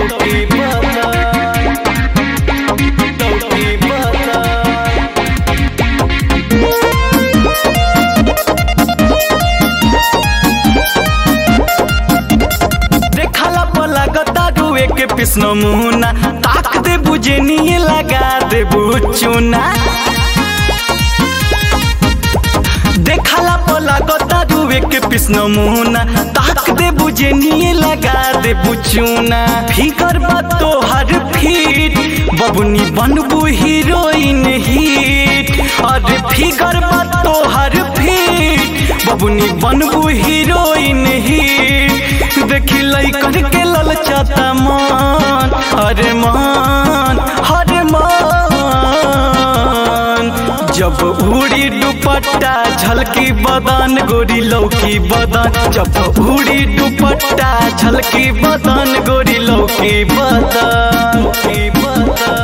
लौकी बदन, लौकी बदन। देखला पला गतारुए के पिसन मुना, ताक दे बुझे नहीं लगा दे बुचुना। देखला पला गतारुए के पिसन मुना, ताक दे बुझे नहीं लगा दे बुचुना। फिकर बा तोहर फिट, बबुनी बनबू हीरोइन हिट। अरे फिकर बा तोहर फिट, बबुनी बनबू हीरोइन हिट। देखी लइकन के ललचाता मन, अरे मन, अरे मन। जब उड़ी दुपट्टा झलकी बदन गोरी लौकी बदन, जब उड़ी दुपट्टा झलकी बदन गोरी लौकी बदन, लौकी बदन।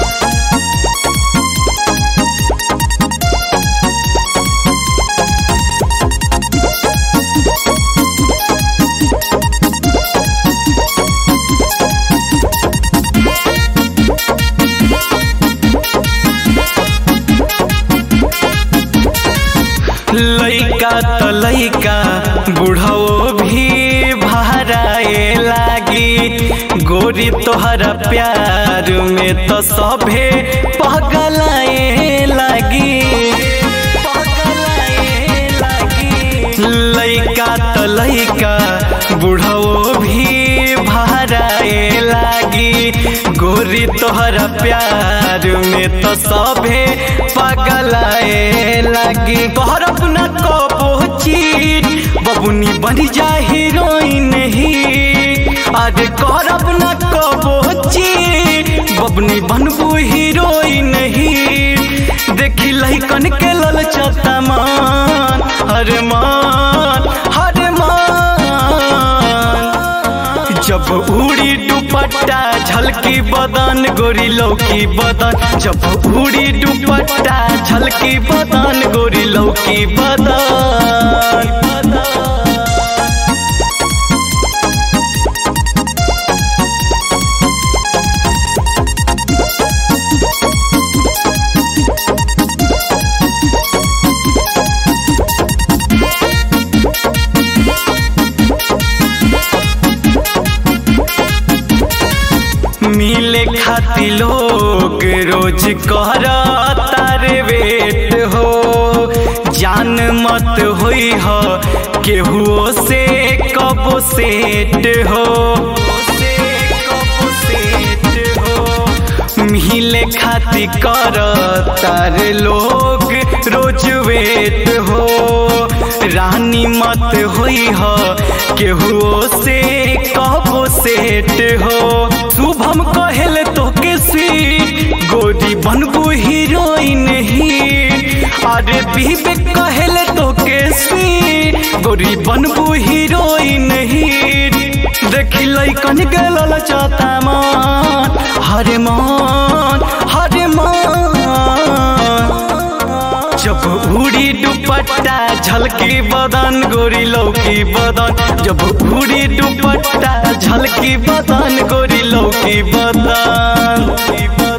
लइका त लइका बुढ़ाओ भी भराए लागी। गोरी तोहरा प्यार में तो सभे पगलाए लागी, पगलाए लागी। लइका त लइका बुढ़ाओ भी भराए लागी। गोरी तोहरा प्यार में तो सभे पगलाए लागी। तोहर अपना कबो चीट, बबुनी बन जा हीरोइन ही। अरे तोहर अपना कबो चीट, बबुनी बनबू हीरोइन ही। देखी लइकन के ललचता मन, हरे मन, हरे मन। जब उड़ी दुपट्टा झलकी बदन गोरी लौकी बदन, जब उड़ी दुपट्टा झलकी बदन गोरी लौकी बदन, बदन। मिले खाती लोग रोज करता रे वेट हो। जान मत होई हो केहुओ से कबो सेट हो, मिले खाती करता रे लोग रोज वेट हो। रानी मत होई हो केहुओ से कबो सेट हो। शुभम कहले तो के स्वीट, गोरी बनबू हीरोइन ही। अरे विवेक कहले तो के स्वीट, गोरी बनबू हीरोइन ही। देखी लइकन के ललचता मन, हरे मन, हरे मन। जब उड़ी दुपट्टा झलकी बदन गोरी लौकी बदन, जब उड़ी दुपट्टा झलकी बदन गोरी लौकी बदन।